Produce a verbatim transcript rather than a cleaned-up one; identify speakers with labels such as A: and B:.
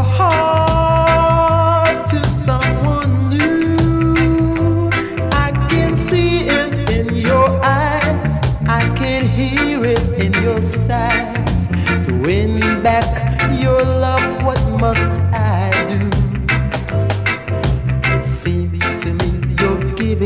A: heart to someone new. I can see it in your eyes, I can hear it in your sighs. To win back your